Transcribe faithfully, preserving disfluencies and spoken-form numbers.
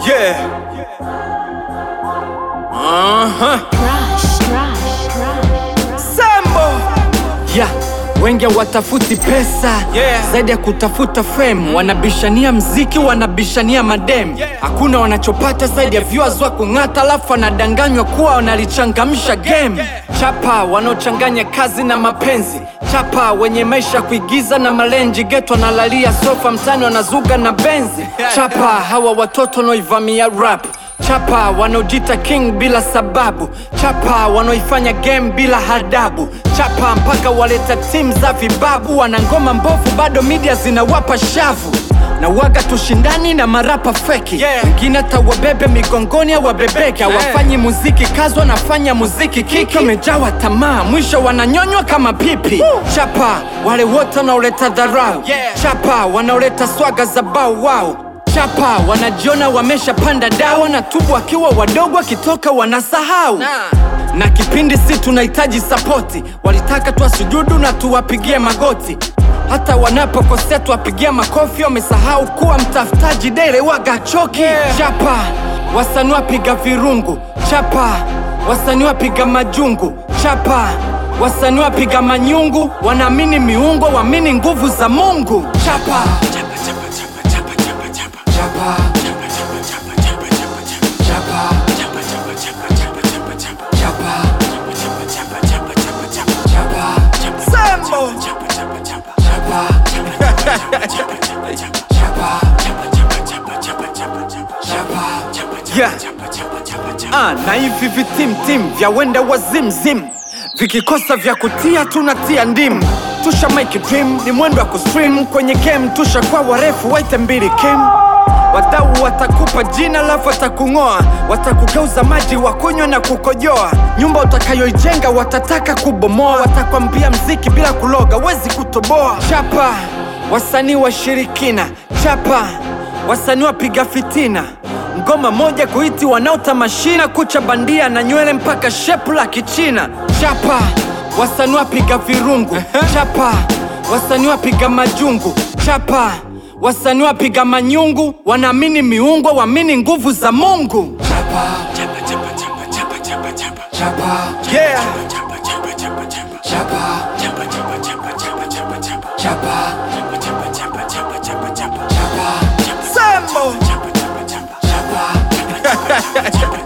Yeah. Uh-huh. Crush, crush, crush. Sambo. Yeah. Wengi watafuti pesa, Yeah. zaidi ya kutafuta fame. Wanabishania mziki, wanabishania madem. Yeah. Hakuna wanachopata zaidi ya viewers wa kung'ata, alafu wanadanganywa kuwa wanalichangamsha game. Yeah. Chapa wanaochanganya kazi na mapenzi, chapa wenye maisha kuigiza na malenji. Geto wanalalia sofa, mtani wanazuga na benzi. Chapa hawa watoto wanaoivamia rap, chapa wanaojita king bila sababu, chapa wanaoifanya game bila hadabu, chapa mpaka waleta team za vibabu. Wana ngoma mbovu bado media zinawapa shavu, na waga tushindani na marapa feki. Yeah. Wengine hata wabebe migongoni au wabebeke. Hawafanyi muziki kazi, wanafanya muziki kiki. Wamejawa tamaa, mwisho wananyonywa kama pipi. Woo. Chapa wale wote wanaoleta dharau. Yeah. Chapa wanaoleta swaga za bau wao. Chapa wanajiona wamesha panda dawa, na tubu wakiwa wadogo, wakitoka wanasahau. Nah. Na kipindi si tunahitaji sapoti, walitaka tuwasujudu na tuwapigie magoti. Hata wanapokosea tuwapigia makofi, wamesahau kuwa mtafutaji dele waga choki. Yeah. Chapa wasanii wapiga virungu, chapa wasanii wapiga majungu, chapa wasanii wapiga manyungu. Wanaamini miungo, waamini nguvu za Mungu. Chapa chapa chapa chapa chapa chapa chapa chapa chapa chapa chapa chapa chapa chapa chapa chapa chapa chapa chapa chapa Sambo. chapa chapa chapa chapa chapa chapa Yeah. Ah, na hivi vitim tim vya wenda wazimzim, vikikosa vya kutia tunatia ndim. Tusha make dream, ni mwendo wa kustream kwenye game. Tusha kwa warefu waite mbili kim. Wadau watakupa jina lafu watakung'oa, watakugeuza maji wakunywa na kukojoa. Nyumba utakayoijenga watataka kubomoa, watakwambia mziki bila kuloga wezi kutoboa. Chapa wasanii washirikina, chapa wasanii wapiga fitina. Ngoma moja kuiti wanaota mashina, kucha bandia na nywele mpaka shepu la kichina. Chapa wasanii wapiga virungu, chapa wasanii wapiga majungu, chapa wasanii wapiga manyungu. Wanaamini miungo, waamini nguvu za Mungu. Chapa chapa chapa chapa chapa chapa chapa chapa. Yeah. Chapa chapa chapa chapa chapa chapa chapa chapa chapa chapa chapa chapa chapa chapa chapa chapa chapa chapa. Sambo. Chapa chapa chapa chapa chapa chapa chapa.